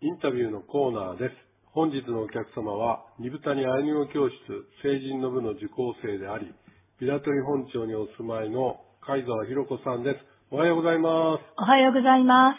インタビューのコーナーです。本日のお客様は、二豚にアイヌ語教室成人の部の受講生であり、平取本町にお住まいの貝沢ひろ子さんです。おはようございます。 おはようございます。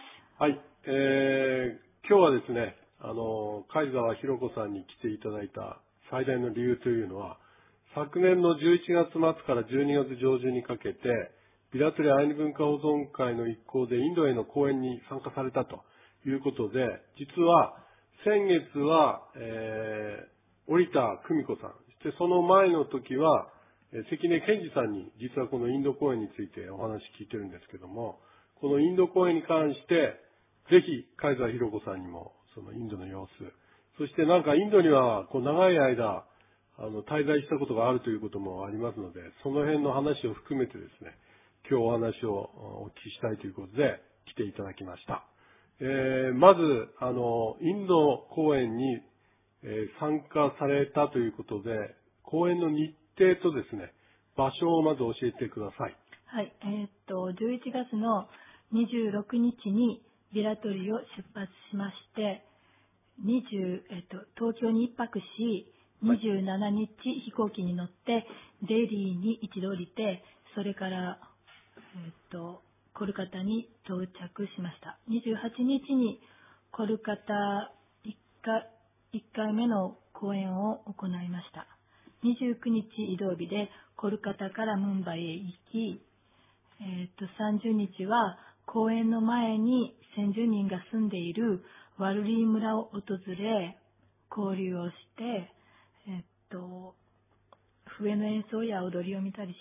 はい。今日はですね、貝沢ひろ子さんに来ていただいた最大の理由というのは、昨年の11月末から12月上旬にかけて、平取アイヌ文化保存会の一行でインドへの講演に参加されたということで、実は先月は、折田久美子さん、そしてその前の時は、関根健二さんに実はこのインド公演についてお話聞いてるんですけども、このインド公演に関して、ぜひ貝沢ひろ子さんにもそのインドの様子、そしてなんかインドにはこう長い間滞在したことがあるということもありますので、その辺の話を含めてですね、今日お話をお聞きしたいということで来ていただきました。まずインド公演に、参加されたということで、公演の日程とですね、場所をまず教えてください。 はい、11月の26日にビラトリを出発しまして、東京に1泊し、27日飛行機に乗ってデリーに一度降りて、それからコルカタに到着しました。28日にコルカタ1回目の公演を行いました。29日移動日でコルカタからムンバイへ行き、30日は公演の前に先住人が住んでいるワルリー村を訪れ、交流をして、笛の演奏や踊りを見たりして、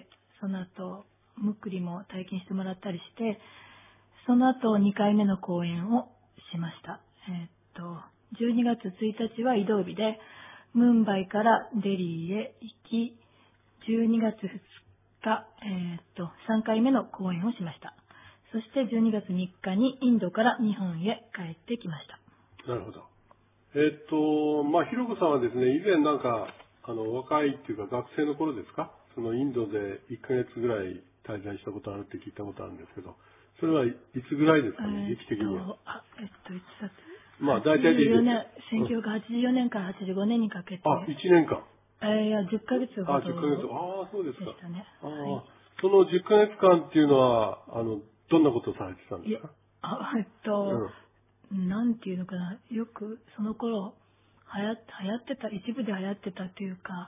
その後ムックリも体験してもらったりして、その後2回目の公演をしました。12月1日は移動日でムンバイからデリーへ行き、12月2日、3回目の公演をしました。そして12月3日にインドから日本へ帰ってきました。 なるほど。ひろこさんはですね、以前なんか若いっていうか学生の頃ですか、そのインドで1ヶ月ぐらい滞在したことあるって聞いたことあるんですけど、それはいつぐらいですかね、時期的には。 いつだって。 まあ大体でいいです。 1984年から85年にかけて。 1年間。 いや、10ヶ月ほど。 10ヶ月。そうですか。 でしたね。 その10ヶ月間っていうのは、どんなことをされてたんですか？ なんていうのかな、よくその頃流行ってた、一部で流行ってたというか、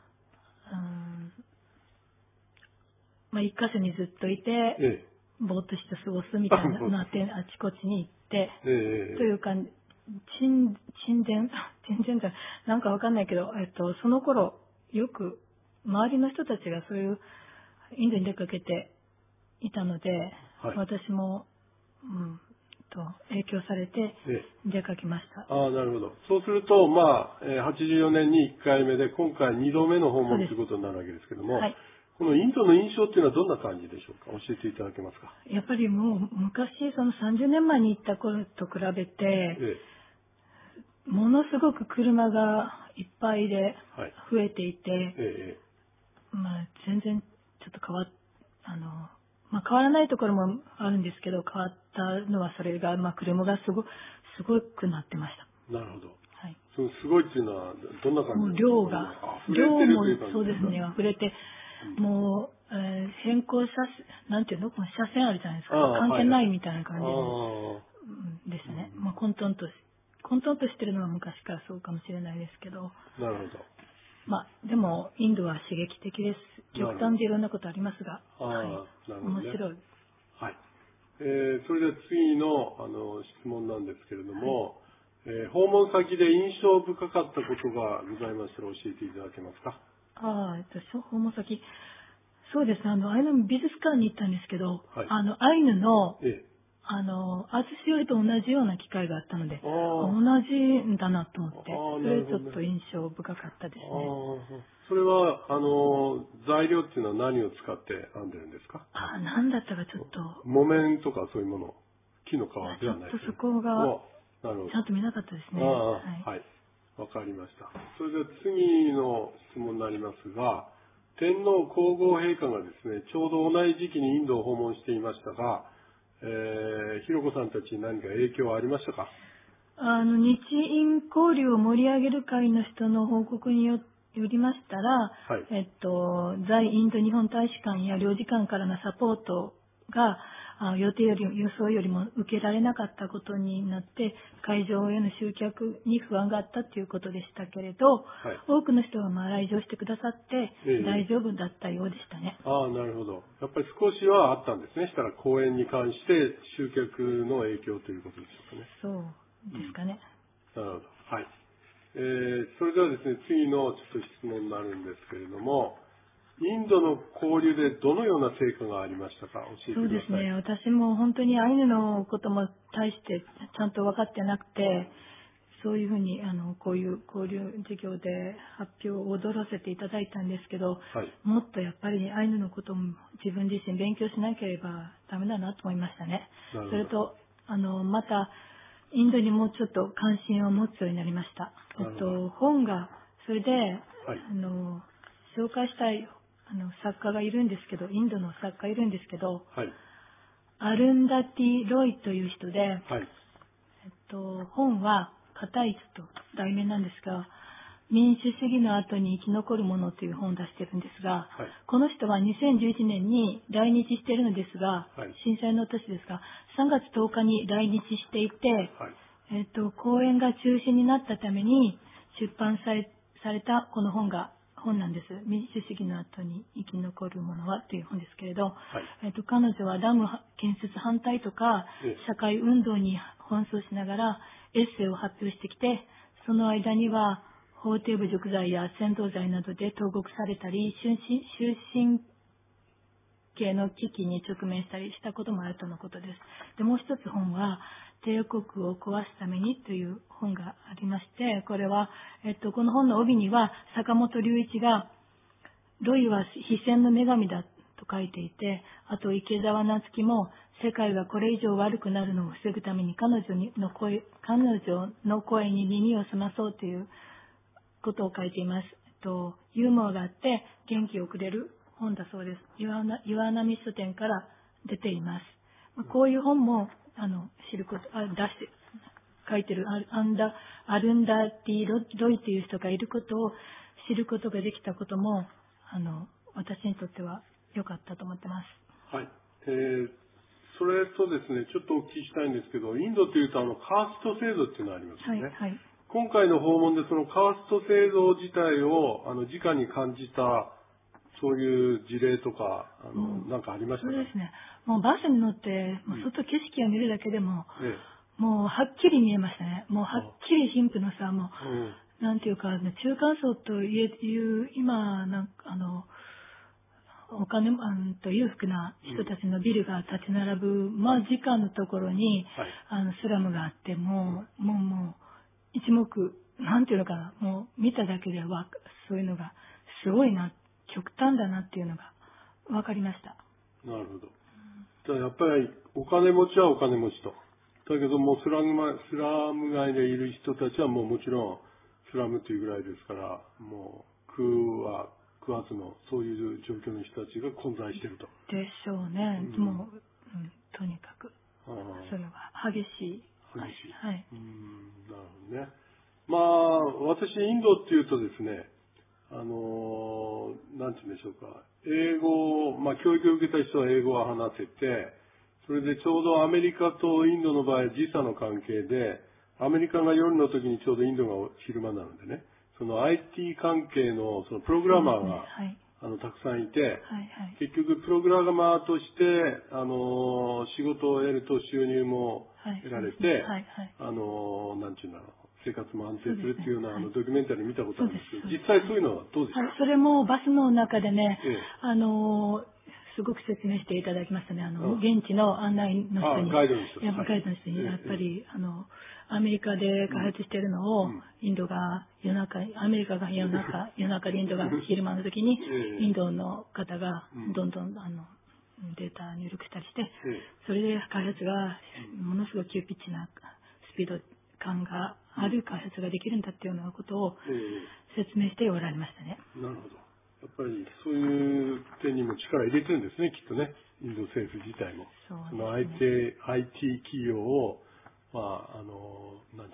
一箇所にずっといて、ぼーっとして過ごすみたいなのあちこちに行って、というか、沈殿じゃなんかわかんないけど、その頃よく周りの人たちがそういうインドに出かけていたので、私も、影響されて出かけました。 なるほど。そうすると、84年に1回目で、今回2度目の訪問ということになるわけですけども、このインドの印象っていうのはどんな感じでしょうか？教えていただけますか？ やっぱりもう昔、その30年前に行った頃と比べて、ものすごく車がいっぱいで増えていて、全然ちょっと変わらないところもあるんですけど、変わったのはそれが、車がすごくなってました。 なるほど。そのすごいっていうのはどんな感じですか？ 量もそうですね、溢れて、もう、変更なんていうの、この車線あるじゃないですか。関係ないみたいな感じですね。混沌としてるのは昔からそうかもしれないですけど。 なるほど。 でも、インドは刺激的です。極端でいろんなことありますが、面白い。 はい。それでは次の、質問なんですけれども、訪問先で印象深かったことがございましたら教えていただけますか？ 訪問先。そうです。アイヌ美術館に行ったんですけど、アイヌの、アーツしおりと同じような機会があったので、同じんだなと思って、それちょっと印象深かったですね。 それは、材料っていうのは何を使って編んでるんですか？ 何だったかちょっと。 木綿とかそういうもの、木の皮ではないですね。 ちょっとそこが、ちゃんと見なかったですね。 はい。わかりました。それでは次の質問になりますが、天皇皇后陛下がですね、ちょうど同じ時期にインドを訪問していましたが、ひろこさんたちに何か影響はありましたか？ 日印交流を盛り上げる会の人の報告によりましたら、 はい。 在インド日本大使館や領事館からのサポートが予想よりも受けられなかったことになって、会場への集客に不安があったということでしたけれど、 はい。 多くの人が来場してくださって、 ええ大丈夫だったようでしたね。 ああ、なるほど。やっぱり少しはあったんですね。したら公演に関して集客の影響ということでしょうかね。 そうですかね。 なるほど。はい。それではですね、次のちょっと質問になるんですけれども、インドの交流でどのような成果がありましたか、教えてください。 そうですね。私も本当にアイヌのことも対してちゃんと分かってなくて、そういうふうにこういう交流事業で発表を踊らせていただいたんですけど、 はい。 もっとやっぱりアイヌのことも自分自身勉強しなければダメだなと思いましたね。 なるほど。 それとまたインドにもうちょっと関心を持つようになりました。 なるほど。 本がそれではい。 紹介したい作家がいるんですけど、インドの作家いるんですけど、 はい。 アルンダティ・ロイという人で、 はい。 本は片椅子と題名なんですが、民主主義の後に生き残るものという本を出しているんですが、 はい。 この人は2011年に来日しているのですが、 はい。 震災の年ですが、3月10日に来日していて、 はい。 公演が中止になったために出版されたこの本なんです。民主主義の後に生き残るものはという本ですけれど、 はい。 彼女はダム建設反対とかええ社会運動に奔走しながらエッセイを発表してきて、その間には法廷侮辱罪や扇動罪などで投獄されたり、終身刑の危機に直面したりしたこともあるとのことです。で、もう一つ本は、帝国を壊すためにという本がありまして、これは、この本の帯には、坂本龍一が、ロイは非戦の女神だと書いていて、あと池澤夏樹も、世界がこれ以上悪くなるのを防ぐために彼女の声に耳を澄まそうということを書いています。ユーモアがあって元気をくれる本だそうです。岩波書店から出ています。こういう本も知ること出して書いてるアルンダーティ・ロイという人がいることを知ることができたことも私にとっては良かったと思ってます。 はい。それとですね、ちょっとお聞きしたいんですけど、インドというとカースト制度っていうのがありますよね。 はいはい。 今回の訪問でそのカースト制度自体を直に感じたそういう事例とかなんかありましたか？ そうですね。もうバスに乗ってもう外景色を見るだけでも、 ええ。 もうはっきり見えましたね。もうはっきり貧富の差も、 うん。 なんていうか、中間層という今お金と裕福な人たちのビルが立ち並ぶ間近のところに、 はい。 スラムがあって、もう一目、なんていうのかな、もう見ただけでそういうのがすごいな、極端だなっていうのが分かりました。 なるほど。じゃあやっぱりお金持ちはお金持ちと。だけどもうスラム街でいる人たちはもうもちろんスラムというぐらいですから、もう食わずのそういう状況の人たちが混在していると。 でしょうね。 うんもう、とにかくああそれは激しい。 激しい。 はい。 なるほどね。まあ、私、インドっていうとですね、なんて言うんでしょうか。英語を、まあ、教育を受けた人は英語を話せて、それでちょうどアメリカとインドの場合、時差の関係で、アメリカが夜の時にちょうどインドが昼間なのでね、その IT 関係のそのプログラマーが、 はい。 たくさんいて、 はいはい。 結局プログラマーとして、仕事を得ると収入もはい。 得られて、 はいはい。 なんていうんだろう、生活も安定するっていうような、 そうですねはいドキュメンタリー見たことあるんですけど、 そうです実際そういうのはどうですか？ はい、それもバスの中でね、 ええすごく説明していただきましたね。 うん現地の案内の人に。 ガイドの人やっぱガイドの人に、やっぱり、アメリカで開発しているのを、インドがアメリカが夜中でインドが昼間の時に、 ええインドの方がどんどんデータ入力したりして、 ええそれで開発がものすごく急ピッチなスピード感がある開発ができるんだっていうようなことをえ説明しておられましたね。 なるほど。やっぱりそういう点にも力入れてるんですね、きっとね。インド政府自体も。 そうですねその IT 企業を、まあ、なんて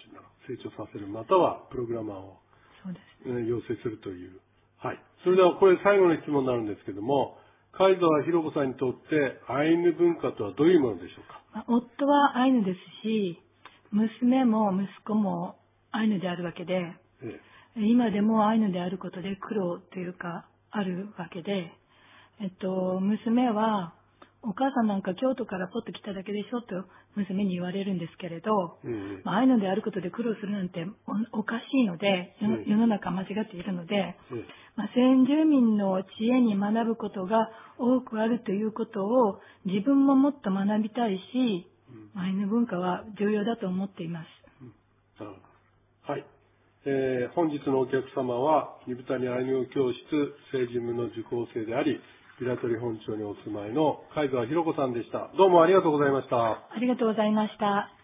ていうんだろう、成長させる、またはプログラマーを、 そうですね。 養成するという。はい。それではこれ最後の質問になるんですけども、貝沢博子さんにとってアイヌ文化とはどういうものでしょうか？ 夫はアイヌですし、娘も息子もアイヌであるわけで、今でもアイヌであることで苦労というかあるわけで、娘はお母さんなんか京都からポッと来ただけでしょと娘に言われるんですけれど、アイヌであることで苦労するなんておかしいので、世の中間違っているので、先住民の知恵に学ぶことが多くあるということを自分ももっと学びたいし、アイヌ文化は重要だと思っています。 はい。本日のお客様は、二部谷アイヌ語教室聖事務の受講生であり、平取本町にお住まいの貝沢博子さんでした。どうもありがとうございました。 ありがとうございました。